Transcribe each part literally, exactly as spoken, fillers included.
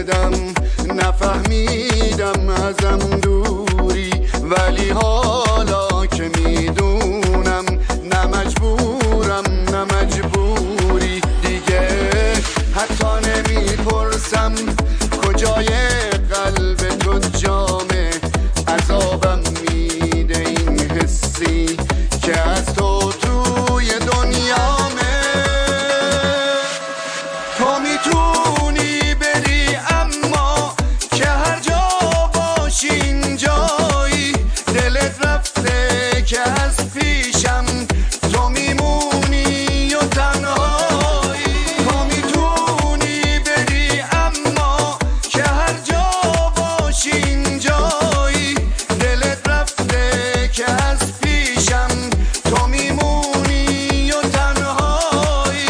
کردم، نفهمیدم ازم دوری، ولی حالا که میدونم نه مجبورم نه مجبوری دیگه، حتی نمیپرسم کجای قلب تو جامه، عذابم میده این حسی که از تو توی دنیامه. تو میتونی بری اما که هر جا باشی اینجایی، دلت رفته که از پیشم تو میمونی و تنهایی. تو میتونی بری اما که هر جا باشی اینجایی، دلت رفته که از پیشم تو میمونی و تنهایی.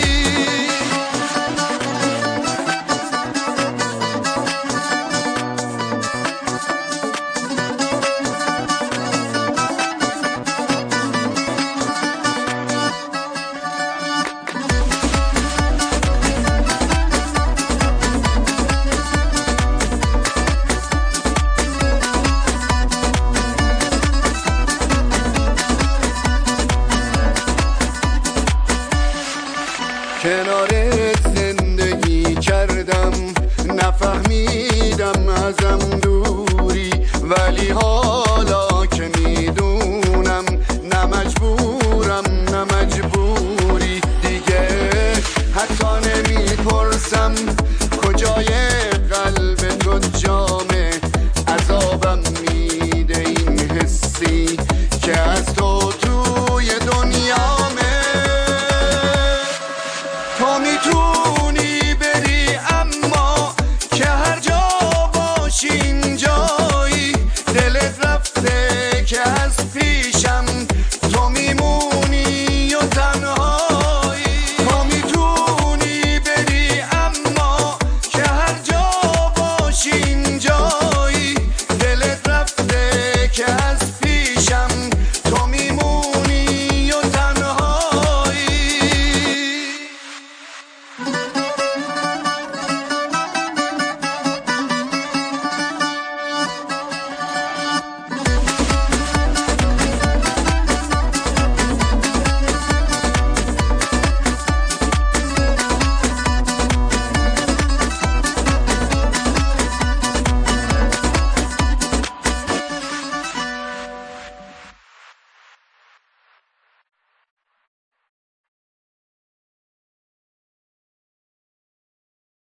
کنارت زندگی کردم، نفهمیدم ازم دوری، ولی حالا که میدونم نه مجبورم نه مجبوری دیگه، حتی